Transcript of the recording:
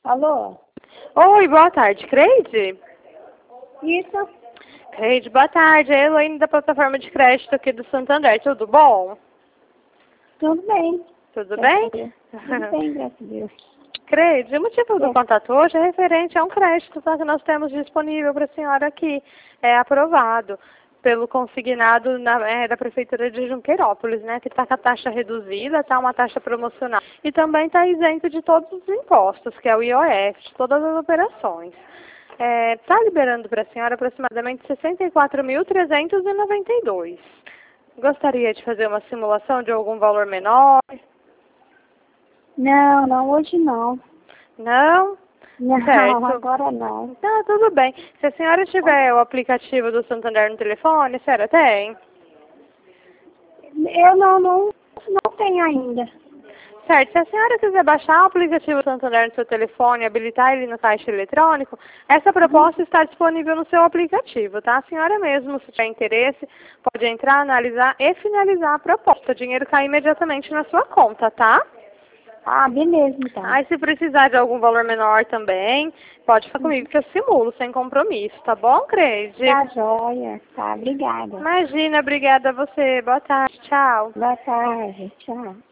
Alô? Oi, boa tarde, Creide? Isso? Creide, boa tarde. É a Elaine da plataforma de crédito aqui do Santander. Tudo bom? Tudo bem. Tudo Graças bem? a Deus. Tudo bem, graças a Deus. Creide, o motivo do É. contato hoje é referente a um crédito, tá, que nós temos disponível para a senhora aqui. É aprovado pelo consignado da Prefeitura de Junqueirópolis, né? Que está com a taxa reduzida, tá uma taxa promocional. E também está isento de todos os impostos, que é o IOF, de todas as operações. Está liberando para a senhora aproximadamente 64.392. Gostaria de fazer uma simulação de algum valor menor? Não, hoje não. Não? Não, Certo. agora não. Tá, tudo bem. Se a senhora tiver o aplicativo do Santander no telefone, a senhora tem? Eu não tenho ainda. Certo. Se a senhora quiser baixar o aplicativo do Santander no seu telefone e habilitar ele no caixa eletrônico, essa proposta está disponível no seu aplicativo, tá? A senhora mesmo, se tiver interesse, pode entrar, analisar e finalizar a proposta. O dinheiro cai imediatamente na sua conta, tá? Ah, beleza, então. Aí, se precisar de algum valor menor também, pode falar comigo que eu simulo, sem compromisso, tá bom, Creide? Tá joia. Tá, obrigada. Imagina, obrigada a você. Boa tarde, tchau. Boa tarde. Tchau.